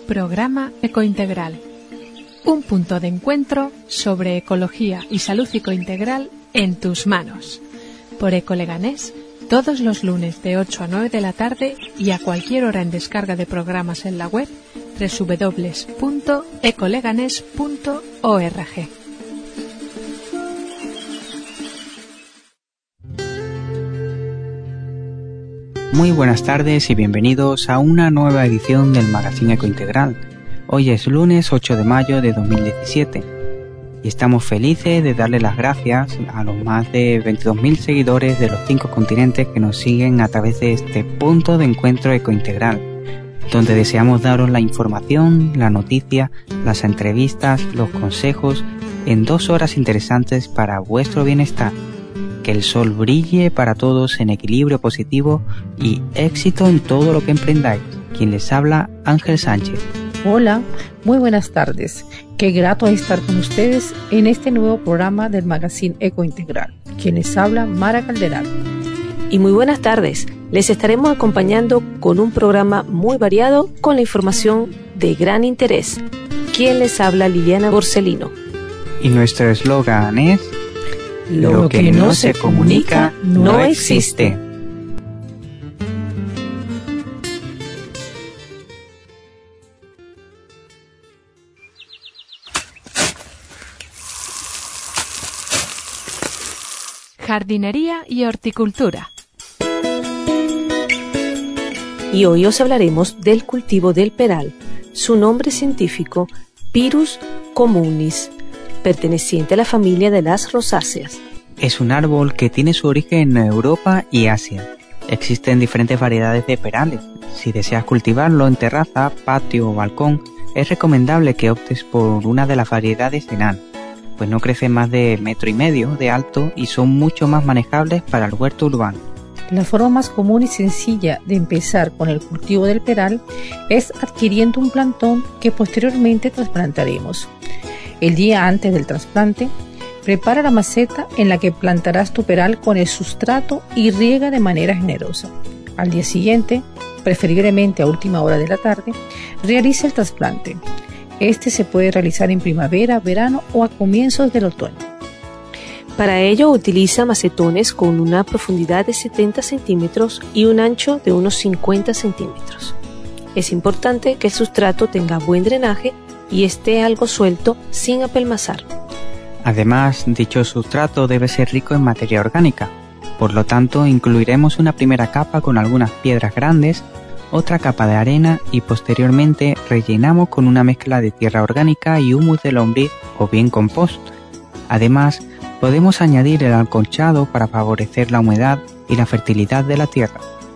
Programa Ecointegral. Un punto de encuentro sobre ecología y salud ecointegral en tus manos. Por Ecoleganés, todos los lunes de 8 a 9 de la tarde y a cualquier hora en descarga de programas en la web www.ecoleganes.org. Muy buenas tardes y bienvenidos a una nueva edición del Magazine Ecointegral. Hoy es lunes 8 de mayo de 2017 y estamos felices de darle las gracias a los más de 22.000 seguidores de los 5 continentes que nos siguen a través de este punto de encuentro ecointegral, donde deseamos daros la información, la noticia, las entrevistas, los consejos en 2 horas interesantes para vuestro bienestar. Que el sol brille para todos en equilibrio positivo y éxito en todo lo que emprendáis. Quien les habla, Ángel Sánchez. Hola, muy buenas tardes. Qué grato estar con ustedes en este nuevo programa del Magazine Ecointegral. Quien les habla, Mara Calderán. Y muy buenas tardes. Les estaremos acompañando con un programa muy variado con la información de gran interés. Quien les habla, Liliana Borsellino. Y nuestro eslogan es: Lo que no se comunica no existe. Jardinería y horticultura. Y hoy os hablaremos del cultivo del peral. Su nombre científico, Pyrus communis, perteneciente a la familia de las rosáceas. Es un árbol que tiene su origen en Europa y Asia. Existen diferentes variedades de perales. Si deseas cultivarlo en terraza, patio o balcón, es recomendable que optes por una de las variedades enanas, pues no crecen más de 1,5 metros de alto y son mucho más manejables para el huerto urbano. La forma más común y sencilla de empezar con el cultivo del peral es adquiriendo un plantón que posteriormente trasplantaremos. El día antes del trasplante, prepara la maceta en la que plantarás tu peral con el sustrato y riega de manera generosa. Al día siguiente, preferiblemente a última hora de la tarde, realiza el trasplante. Este se puede realizar en primavera, verano o a comienzos del otoño. Para ello utiliza macetones con una profundidad de 70 centímetros y un ancho de unos 50 centímetros. Es importante que el sustrato tenga buen drenaje y esté algo suelto sin apelmazar. Además, dicho sustrato debe ser rico en materia orgánica. Por lo tanto, incluiremos una primera capa con algunas piedras grandes, otra capa de arena y posteriormente rellenamos con una mezcla de tierra orgánica y humus de lombriz o bien compost. Además, podemos añadir el acolchado para favorecer la humedad y la fertilidad de la tierra.